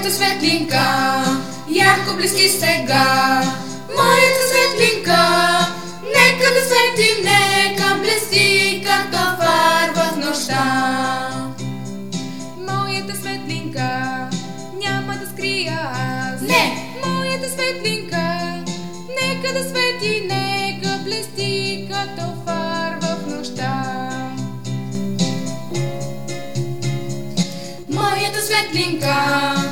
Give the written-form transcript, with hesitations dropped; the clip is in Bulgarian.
Моята светлинка ярко блести сега. Моята светлинка нека да свети, нека блести като фар в нощта. Моята светлинка няма да скрия аз. Не! Моята светлинка нека да свети, нека блести като фар в нощта. Моята светлинка